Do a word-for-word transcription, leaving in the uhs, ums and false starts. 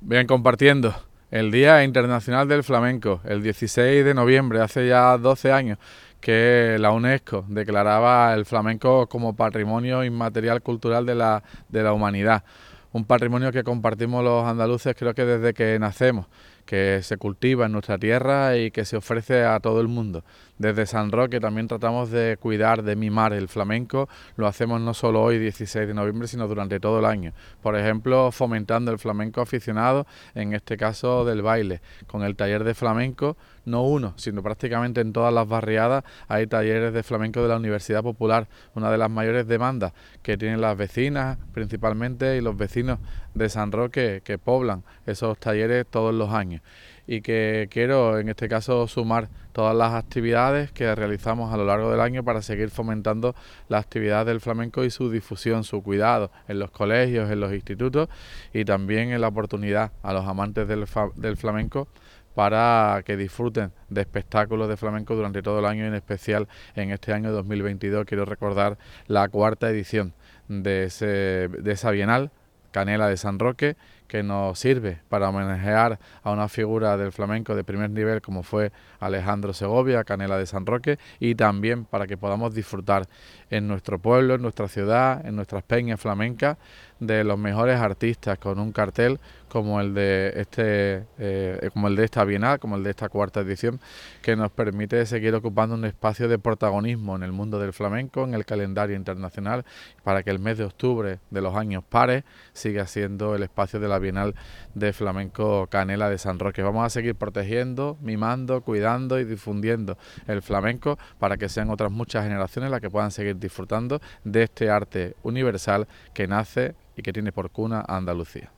Bien, compartiendo el Día Internacional del Flamenco, el dieciséis de noviembre, hace ya doce años que la UNESCO declaraba el flamenco como patrimonio inmaterial cultural de la, de la humanidad. Un patrimonio que compartimos los andaluces creo que desde que nacemos, que se cultiva en nuestra tierra y que se ofrece a todo el mundo. Desde San Roque también tratamos de cuidar, de mimar el flamenco, lo hacemos no solo hoy dieciséis de noviembre, sino durante todo el año. Por ejemplo, fomentando el flamenco aficionado, en este caso del baile, con el taller de flamenco, no uno, sino prácticamente en todas las barriadas hay talleres de flamenco de la Universidad Popular, una de las mayores demandas que tienen las vecinas principalmente y los vecinos de San Roque que poblan esos talleres todos los años, y que quiero en este caso sumar todas las actividades que realizamos a lo largo del año para seguir fomentando la actividad del flamenco y su difusión, su cuidado en los colegios, en los institutos, y también en la oportunidad a los amantes del, del flamenco para que disfruten de espectáculos de flamenco durante todo el año, y en especial en este año dos mil veintidós quiero recordar la cuarta edición de, ese, de esa Bienal Canela de San Roque, que nos sirve para homenajear a una figura del flamenco de primer nivel como fue Alejandro Segovia, Canela de San Roque, y también para que podamos disfrutar en nuestro pueblo, en nuestra ciudad, en nuestras peñas flamencas, de los mejores artistas, con un cartel como el de este eh, como el de esta Bienal, como el de esta cuarta edición, que nos permite seguir ocupando un espacio de protagonismo en el mundo del flamenco, en el calendario internacional, para que el mes de octubre de los años pares siga siendo el espacio de la Bienal de Flamenco Canela de San Roque. Vamos a seguir protegiendo, mimando, cuidando y difundiendo el flamenco para que sean otras muchas generaciones las que puedan seguir disfrutando de este arte universal que nace y que tiene por cuna a Andalucía.